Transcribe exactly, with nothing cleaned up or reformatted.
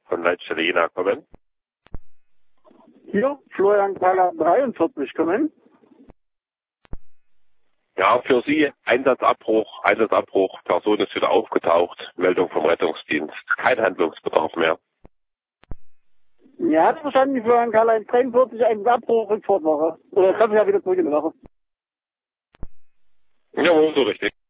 von Leitstelle Jena kommen. Hier, Florian Kahler dreiundvierzig kommen. Ja, für Sie Einsatzabbruch, Einsatzabbruch, Person ist wieder aufgetaucht, Meldung vom Rettungsdienst, kein Handlungsbedarf mehr. Ja, hat verstanden, Florian Kahler dreiundvierzig, Einsatzabbruch, Rückfahrtwoche. Oder treffe ich ja wieder zurück in die Woche. Jawohl, so richtig.